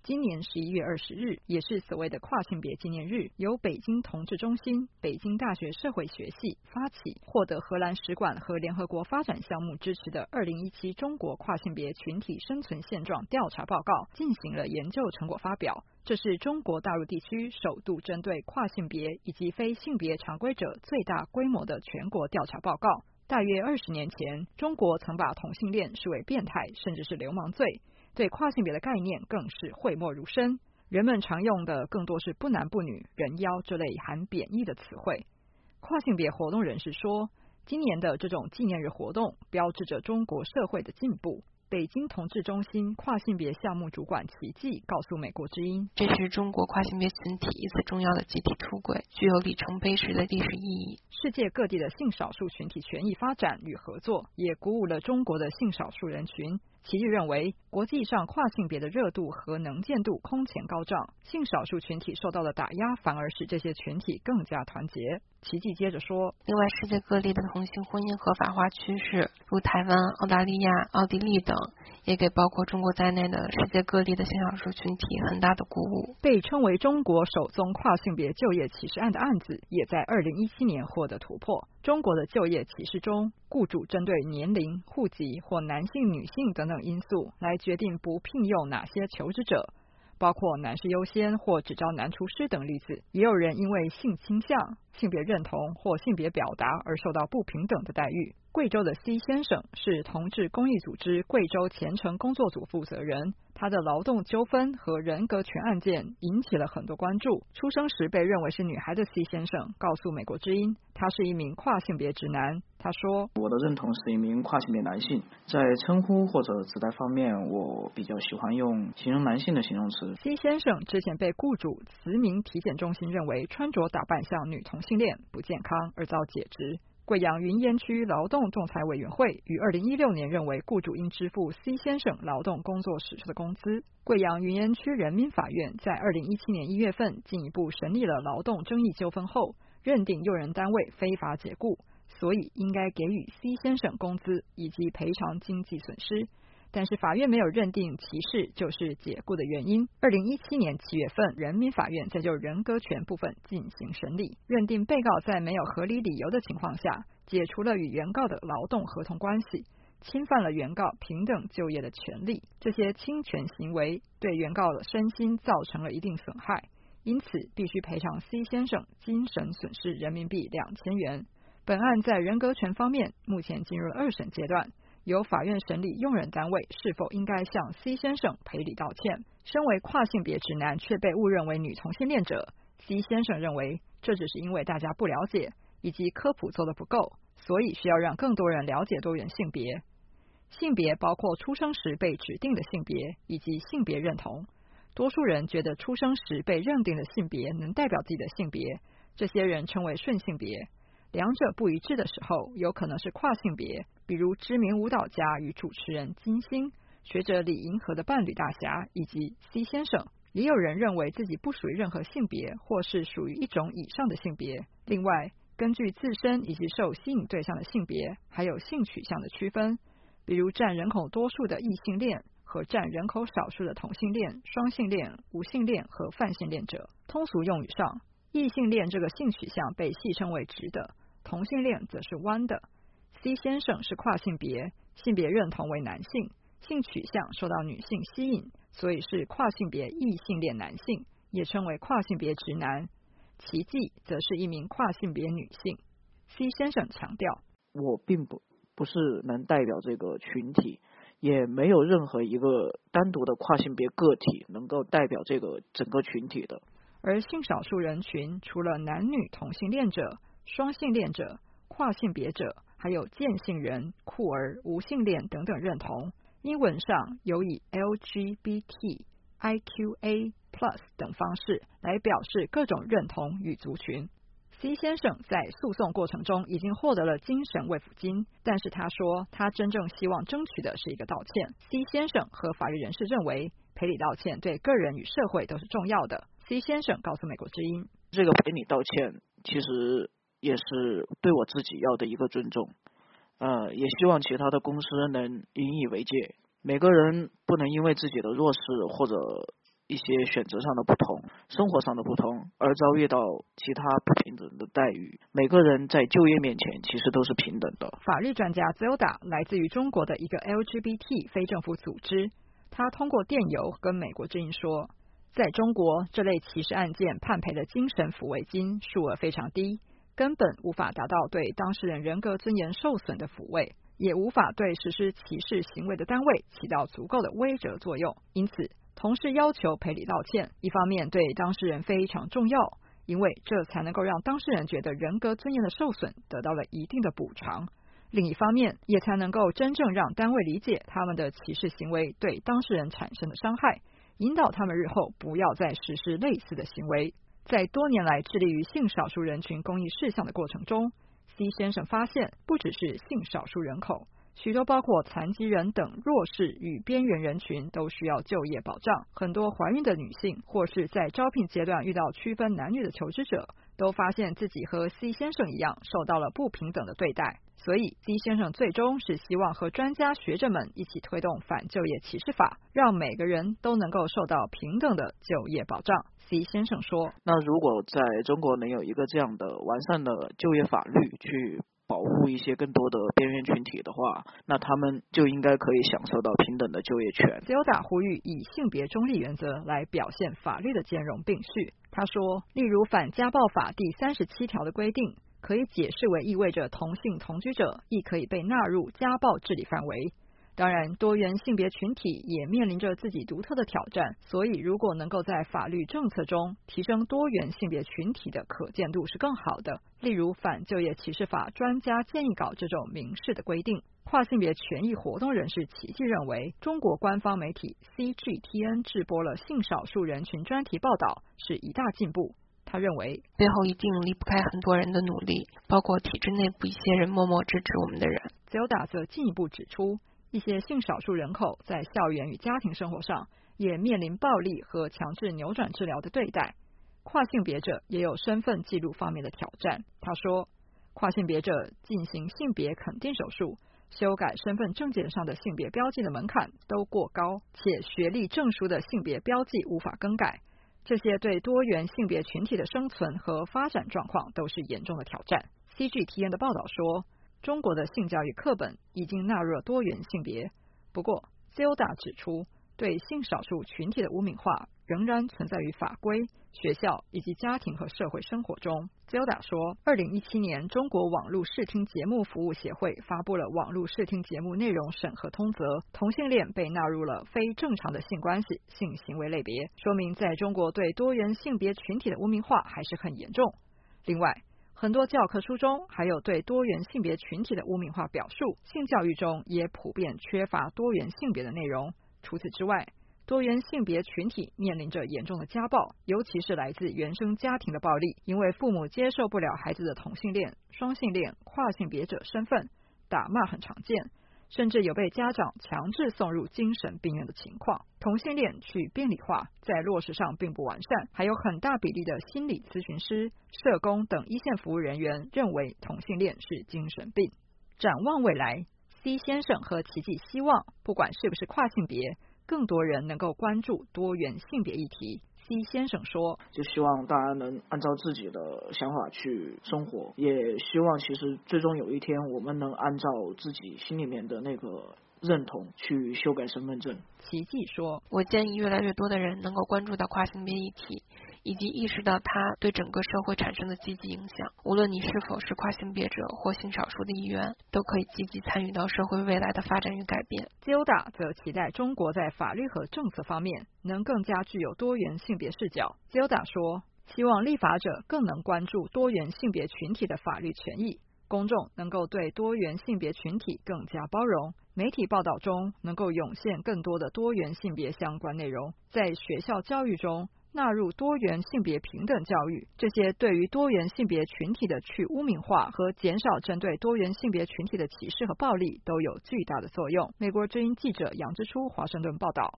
今年11月20日也是所谓的跨性别纪念日，由北京同志中心、北京大学社会学系发起，获得荷兰使馆和联合国发展项目支持的2017中国跨性别群体生存现状调查报告进行了研究成果发表。这是中国大陆地区首度针对跨性别以及非性别常规者最大规模的全国调查报告。大约20年前，中国曾把同性恋视为变态甚至是流氓罪，对跨性别的概念更是讳莫如深，人们常用的更多是不男不女、人妖这类含贬义的词汇。跨性别活动人士说，今年的这种纪念日活动标志着中国社会的进步。北京同志中心跨性别项目主管齐记告诉美国之音， 这是中国跨性别群体一次重要的集体出轨，具有里程碑式的历史意义。 世界各地的性少数群体权益发展与合作，也鼓舞了中国的性少数人群。齐记认为，国际上跨性别的热度和能见度空前高涨，性少数群体受到的打压反而使这些群体更加团结。齐记接着说， 另外，世界各地的同性婚姻合法化趋势，如台湾、澳大利亚、奥地利等，也给包括中国在内的世界各地的性少数群体很大的鼓舞。 被称为中国首宗跨性别就业歧视案的案子，也在2017年获得突破。中国的就业歧视中，雇主针对年龄、户籍或男性、女性等等因素来决定不聘用哪些求职者，包括男士优先或只招男厨师等例子。也有人因为性倾向、性别认同或性别表达而受到不平等的待遇。贵州的 C 先生是同志公益组织贵州前程工作组负责人，他的劳动纠纷和人格权案件引起了很多关注。出生时被认为是女孩的 C 先生告诉美国之音，他是一名跨性别直男。他说， 我的认同是一名跨性别男性，在称呼或者指代方面，我比较喜欢用形容男性的形容词。 C 先生之前被雇主慈铭体检中心认为穿着打扮像女同性恋不健康而遭解职。贵阳云烟区劳动仲裁委员会于2016年认为雇主应支付 C 先生劳动工作时的工资。贵阳云烟区人民法院在2017年1月份进一步审理了劳动争议纠纷后，认定用人单位非法解雇，所以应该给予 C 先生工资以及赔偿经济损失。但是法院没有认定歧视就是解雇的原因。2017年7月份，人民法院再就人格权部分进行审理，认定被告在没有合理理由的情况下，解除了与原告的劳动合同关系，侵犯了原告平等就业的权利。这些侵权行为对原告的身心造成了一定损害，因此必须赔偿 C 先生精神损失人民币2000元。本案在人格权方面目前进入了2审阶段，由法院审理用人单位是否应该向 C 先生赔礼道歉。身为跨性别直男却被误认为女同性恋者， C 先生认为这只是因为大家不了解以及科普做得不够，所以需要让更多人了解多元性别。性别包括出生时被指定的性别以及性别认同。多数人觉得出生时被认定的性别能代表自己的性别，这些人称为顺性别。两者不一致的时候，有可能是跨性别，比如知名舞蹈家与主持人金星、学者李银河的伴侣大侠以及 C 先生。也有人认为自己不属于任何性别，或是属于一种以上的性别。另外，根据自身以及受吸引对象的性别，还有性取向的区分，比如占人口多数的异性恋和占人口少数的同性恋、双性恋、无性恋和泛性恋者。通俗用语上，异性恋这个性取向被戏称为直的，同性恋则是弯的。 C 先生是跨性别，性别认同为男性，性取向受到女性吸引，所以是跨性别异性恋男性，也称为跨性别直男。奇迹则是一名跨性别女性。 C 先生强调， 我并不是能代表这个群体，也没有任何一个单独的跨性别个体能够代表这个整个群体的。 而性少数人群除了男女同性恋者、双性恋者、跨性别者，还有渐性人、酷儿、无性恋等等认同。英文上有以 LGBT、IQA+ 等方式来表示各种认同与族群。 C 先生在诉讼过程中已经获得了精神慰抚金，但是他说他真正希望争取的是一个道歉。 C 先生和法律人士认为赔礼道歉对个人与社会都是重要的。 C 先生告诉美国之音， 这个赔礼道歉其实也是对我自己要的一个尊重，也希望其他的公司能引以为戒。每个人不能因为自己的弱势或者一些选择上的不同、生活上的不同，而遭遇到其他不平等的待遇。每个人在就业面前其实都是平等的。 法律专家 Zelda 来自于中国的一个 LGBT 非政府组织，他通过电邮跟美国之音说，在中国这类歧视案件判赔的精神抚慰金数额非常低，根本无法达到对当事人人格尊严受损的抚慰，也无法对实施歧视行为的单位起到足够的威慑作用。因此同事要求赔礼道歉，一方面对当事人非常重要，因为这才能够让当事人觉得人格尊严的受损得到了一定的补偿，另一方面也才能够真正让单位理解他们的歧视行为对当事人产生的伤害，引导他们日后不要再实施类似的行为。在多年来致力于性少数人群公益事项的过程中， C 先生发现，不只是性少数人口，许多包括残疾人等弱势与边缘人群都需要就业保障。很多怀孕的女性或是在招聘阶段遇到区分男女的求职者，都发现自己和 C 先生一样受到了不平等的对待。所以 C 先生最终是希望和专家学者们一起推动反就业歧视法，让每个人都能够受到平等的就业保障。 C 先生说， 那如果在中国能有一个这样的完善的就业法律去保护一些更多的边缘群体的话，那他们就应该可以享受到平等的就业权。 Zelda 呼吁以性别中立原则来表现法律的兼容并蓄。他说，例如反家暴法第37条的规定，可以解释为意味着同性同居者亦可以被纳入家暴治理范围。当然，多元性别群体也面临着自己独特的挑战，所以如果能够在法律政策中提升多元性别群体的可见度是更好的。例如反就业歧视法专家建议稿这种明示的规定。跨性别权益活动人士齐继认为，中国官方媒体 CGTN 制播了性少数人群专题报道是一大进步。他认为背后一定离不开很多人的努力，包括体制内部一些人默默支持我们的人。 Zelda 则进一步指出，一些性少数人口在校园与家庭生活上也面临暴力和强制扭转治疗的对待，跨性别者也有身份记录方面的挑战。他说，跨性别者进行性别肯定手术、修改身份证件上的性别标记的门槛都过高，且学历证书的性别标记无法更改，这些对多元性别群体的生存和发展状况都是严重的挑战。 CGTN 的报道说，中国的性教育课本已经纳入了多元性别，不过 Zelda 指出，对性少数群体的污名化仍然存在于法规、学校以及家庭和社会生活中。 Zelda 说，2017年中国网络视听节目服务协会发布了网络视听节目内容审核通则，同性恋被纳入了非正常的性关系、性行为类别，说明在中国对多元性别群体的污名化还是很严重。另外，很多教科书中还有对多元性别群体的污名化表述，性教育中也普遍缺乏多元性别的内容。除此之外，多元性别群体面临着严重的家暴，尤其是来自原生家庭的暴力，因为父母接受不了孩子的同性恋、双性恋、跨性别者身份，打骂很常见，甚至有被家长强制送入精神病院的情况。同性恋去病理化，在落实上并不完善，还有很大比例的心理咨询师、社工等一线服务人员认为同性恋是精神病。展望未来， C 先生和奇迹希望，不管是不是跨性别，更多人能够关注多元性别议题。 C 先生说， 就希望大家能按照自己的想法去生活，也希望其实最终有一天我们能按照自己心里面的那个认同去修改身份证。 奇迹说， 我建议越来越多的人能够关注到跨性别议题，以及意识到它对整个社会产生的积极影响。无论你是否是跨性别者或性少数的一员，都可以积极参与到社会未来的发展与改变。 Zelda 则期待中国在法律和政策方面能更加具有多元性别视角。Zelda 说，希望立法者更能关注多元性别群体的法律权益，公众能够对多元性别群体更加包容，媒体报道中能够涌现更多的多元性别相关内容，在学校教育中纳入多元性别平等教育，这些对于多元性别群体的去污名化和减少针对多元性别群体的歧视和暴力都有巨大的作用。美国之音记者杨之初华盛顿报道。